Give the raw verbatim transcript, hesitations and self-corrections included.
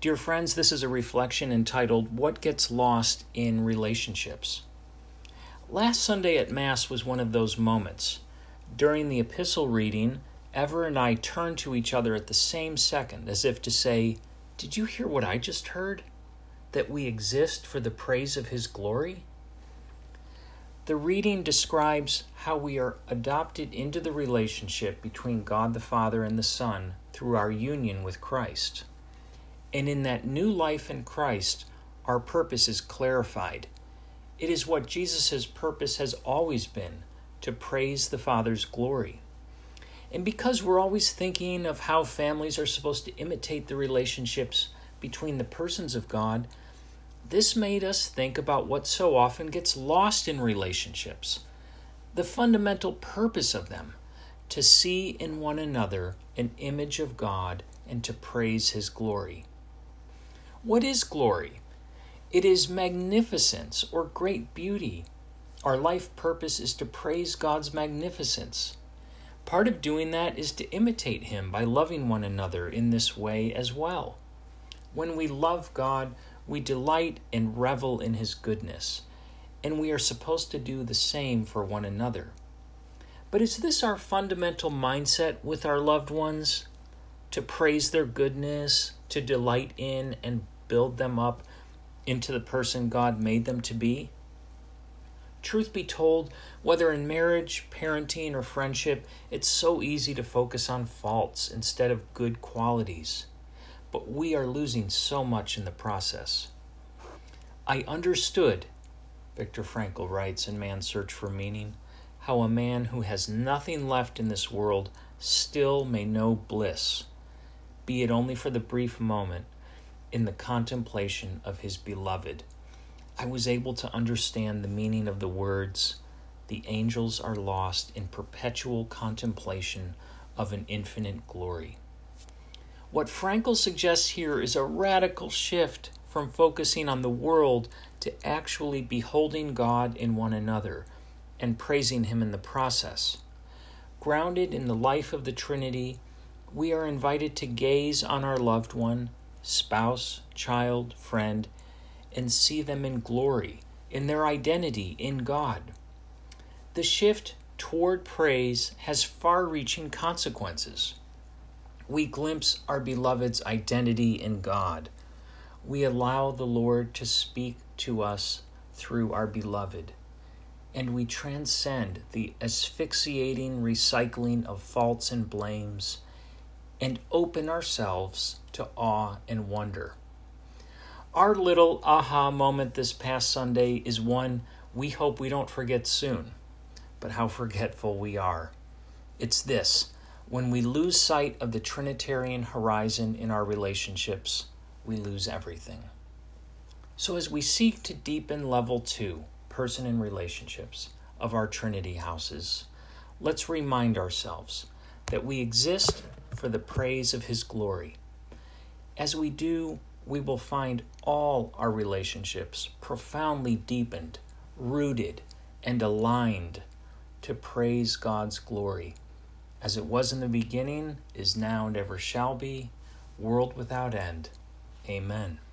Dear friends, this is a reflection entitled, What Gets Lost in Relationships? Last Sunday at Mass was one of those moments. During the epistle reading, Ever and I turned to each other at the same second, as if to say, Did you hear what I just heard? That we exist for the praise of His glory? The reading describes how we are adopted into the relationship between God the Father and the Son through our union with Christ. And in that new life in Christ, our purpose is clarified. It is what Jesus' purpose has always been, to praise the Father's glory. And because we're always thinking of how families are supposed to imitate the relationships between the persons of God, this made us think about what so often gets lost in relationships, the fundamental purpose of them, to see in one another an image of God and to praise His glory. What is glory? It is magnificence or great beauty. Our life purpose is to praise God's magnificence. Part of doing that is to imitate Him by loving one another in this way as well. When we love God, we delight and revel in His goodness, and we are supposed to do the same for one another. But is this our fundamental mindset with our loved ones? To praise their goodness, to delight in and build them up into the person God made them to be? Truth be told, whether in marriage, parenting, or friendship, it's so easy to focus on faults instead of good qualities. But we are losing so much in the process. I understood, Viktor Frankl writes in Man's Search for Meaning, how a man who has nothing left in this world still may know bliss, be it only for the brief moment, in the contemplation of his beloved. I was able to understand the meaning of the words, the angels are lost in perpetual contemplation of an infinite glory. What Frankl suggests here is a radical shift from focusing on the world to actually beholding God in one another and praising Him in the process. Grounded in the life of the Trinity, we are invited to gaze on our loved one, spouse, child, friend, and see them in glory, in their identity in God. The shift toward praise has far-reaching consequences. We glimpse our beloved's identity in God. We allow the Lord to speak to us through our beloved, and we transcend the asphyxiating recycling of faults and blames and open ourselves to awe and wonder. Our little aha moment this past Sunday is one we hope we don't forget soon, but how forgetful we are. It's this: when we lose sight of the Trinitarian horizon in our relationships, we lose everything. So as we seek to deepen level two, person and relationships, of our Trinity houses, let's remind ourselves that we exist for the praise of His glory. As we do, we will find all our relationships profoundly deepened, rooted, and aligned to praise God's glory, as it was in the beginning, is now, and ever shall be, world without end. Amen.